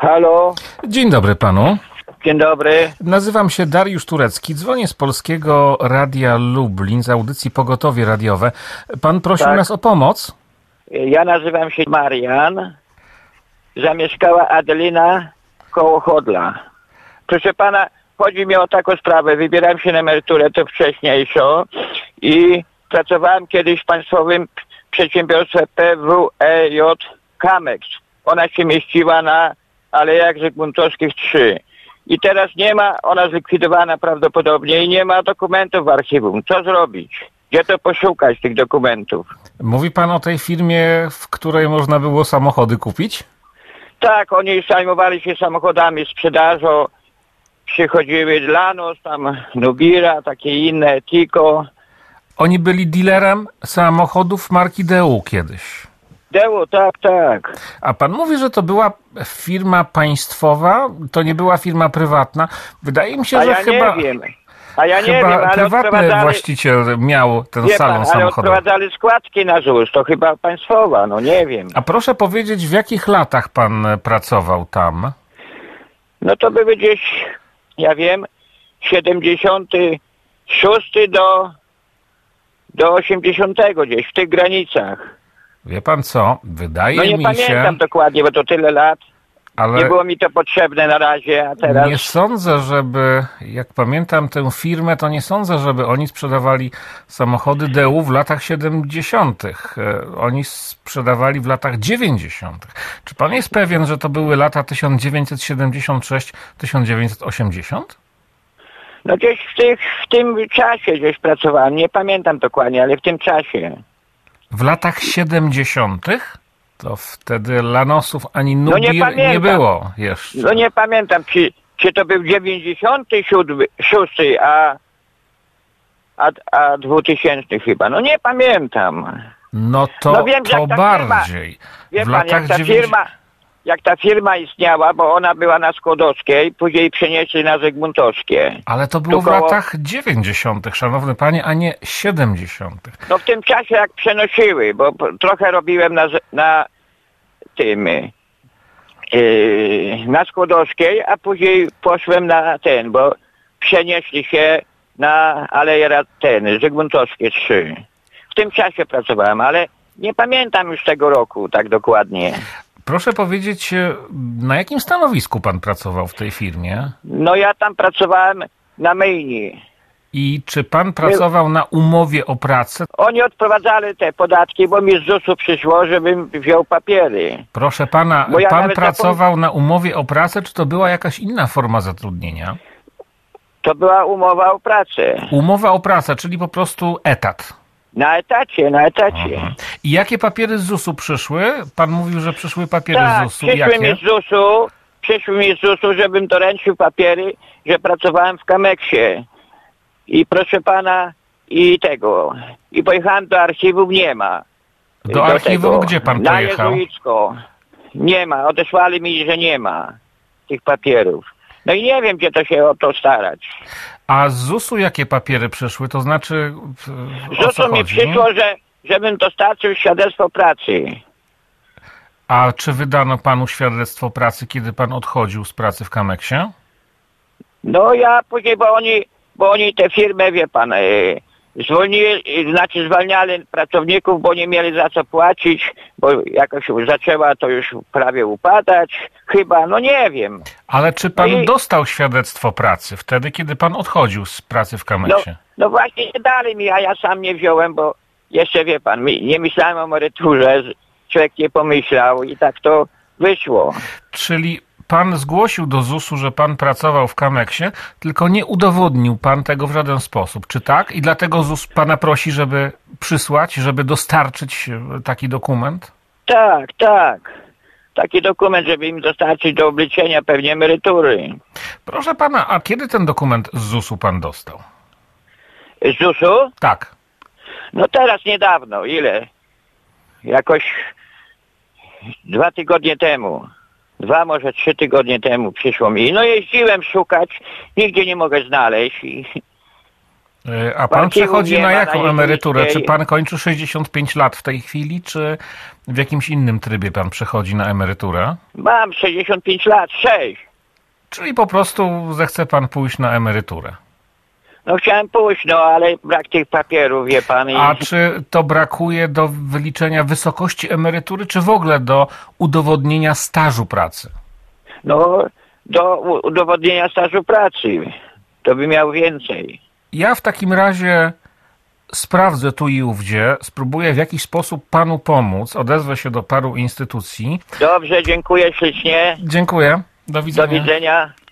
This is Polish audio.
Halo, Dzień dobry panu. dzień dobry. Nazywam się Dariusz Turecki. Dzwonię z Polskiego Radia Lublin z audycji Pogotowie Radiowe. Pan prosił Tak. nas o pomoc? Ja nazywam się Marian. Zamieszkała Adelina koło Chodla. Proszę pana, chodzi mi o taką sprawę. Wybieram się na emeryturę, to wcześniejszą i pracowałem kiedyś w państwowym przedsiębiorstwie PWEJ Camex. Ona się mieściła na Alejach Zygmuntowskich 3. I teraz nie ma, ona zlikwidowana prawdopodobnie i nie ma dokumentów w archiwum. Co zrobić? Gdzie to poszukać tych dokumentów? Mówi pan o tej firmie, w której można było samochody kupić? Tak, oni zajmowali się samochodami, sprzedażą. Przychodziły Lanos, tam Nubira, takie inne, Tico. Oni byli dealerem samochodów marki DU kiedyś. Deło, tak, tak. A pan mówi, że to była firma państwowa, to nie była firma prywatna. Wydaje mi się, A że ja chyba... nie wiem. A ja nie Chyba wiem, ale prywatny odprowadzali, właściciel miał ten wie salon pan, ale samochodowy. odprowadzali składki na ZUS, to chyba państwowa, no nie wiem. A proszę powiedzieć, w jakich latach pan pracował tam? No to były gdzieś, ja wiem, 76 do 80 gdzieś, w tych granicach. Wie pan co? Wydaje No nie mi pamiętam się, dokładnie, bo to tyle lat. Nie ale było mi to potrzebne na razie, a teraz... nie sądzę, żeby, jak pamiętam tę firmę, to nie sądzę, żeby oni sprzedawali samochody DU w latach 70. Oni sprzedawali w latach 90. Czy pan jest pewien, że to były lata 1976-1980? No gdzieś w tym czasie gdzieś pracowałem, nie pamiętam dokładnie, ale w tym czasie. W latach 70. To wtedy Lanosów ani No nie Nubir nie pamiętam. było jeszcze. No nie pamiętam, czy to był 96, a 2000 chyba. No nie pamiętam. No to, No wiem, to jak ta bardziej. Wie W pan, latach 90. jak ta firma istniała, bo ona była na Skłodowskiej, później przenieśli na Zygmuntowskie. Ale to było Tu w koło- latach 90., szanowny panie, a nie 70. No w tym czasie jak przenosiły, bo trochę robiłem na tym, na Skłodowskiej, a później poszłem na ten, bo przenieśli się na Aleje Zygmuntowskie 3. W tym czasie pracowałem, ale nie pamiętam już tego roku tak dokładnie. Proszę powiedzieć, na jakim stanowisku pan pracował w tej firmie? No ja tam pracowałem na myjni. I czy pan pracował na umowie o pracę? Oni odprowadzali te podatki, bo mi z ZUS-u przyszło, żebym wziął papiery. Proszę pana, Bo ja pan nawet pracował na umowie o pracę, czy to była jakaś inna forma zatrudnienia? To była umowa o pracę. Umowa o pracę, czyli po prostu etat. Na etacie, na etacie. I jakie papiery z ZUS-u przyszły? Pan mówił, że przyszły papiery z Tak, ZUS-u. przyszły mi z ZUS-u, żebym doręczył papiery, że pracowałem w Kameksie. I proszę pana, i pojechałem do archiwum, nie ma. Do archiwum gdzie pan na pojechał? Jezuicko. Nie ma, odesłali mi, że nie ma tych papierów. No i nie wiem, gdzie to się o to starać. A z ZUS-u jakie papiery przyszły? To znaczy, Z o co ZUS-u mi chodzi? przyszło, żebym dostarczył świadectwo pracy. A czy wydano panu świadectwo pracy, kiedy pan odchodził z pracy w Kameksie? No ja później, bo oni te firmy, wie pan, zwalniali pracowników, bo nie mieli za co płacić, bo jakoś zaczęła to już prawie upadać, chyba, no nie wiem. Ale czy pan No i- dostał świadectwo pracy wtedy, kiedy pan odchodził z pracy w No, Kameksie? no właśnie nie dali mi, a ja sam nie wziąłem, bo jeszcze wie pan, nie myślałem o emeryturze, człowiek nie pomyślał i tak to wyszło. Czyli pan zgłosił do ZUS-u, że pan pracował w Kameksie, tylko nie udowodnił pan tego w żaden sposób. Czy tak? I dlatego ZUS pana prosi, żeby przysłać, żeby dostarczyć taki dokument? Tak, tak. Taki dokument, żeby im dostarczyć do obliczenia pewnie emerytury. Proszę pana, a kiedy ten dokument z ZUS-u pan dostał? Z ZUS-u? Tak. No teraz niedawno, ile? Jakoś 2 tygodnie temu. 2, może 3 tygodnie temu przyszło mi. No jeździłem szukać, nigdzie nie mogę znaleźć. A pan Archiwum przechodzi nie na ma, jaką na emeryturę? Czy Jeziorskiej. pan kończy 65 lat w tej chwili, czy w jakimś innym trybie pan przechodzi na emeryturę? Mam 65 lat, 6. Czyli po prostu zechce pan pójść na emeryturę. No chciałem pójść, no ale brak tych papierów, wie pan. A czy to brakuje do wyliczenia wysokości emerytury, czy w ogóle do udowodnienia stażu pracy? No, do udowodnienia stażu pracy. To by miał więcej. Ja w takim razie sprawdzę tu i ówdzie, spróbuję w jakiś sposób panu pomóc, odezwę się do paru instytucji. Dobrze, dziękuję ślicznie. Dziękuję. Do Do widzenia. widzenia.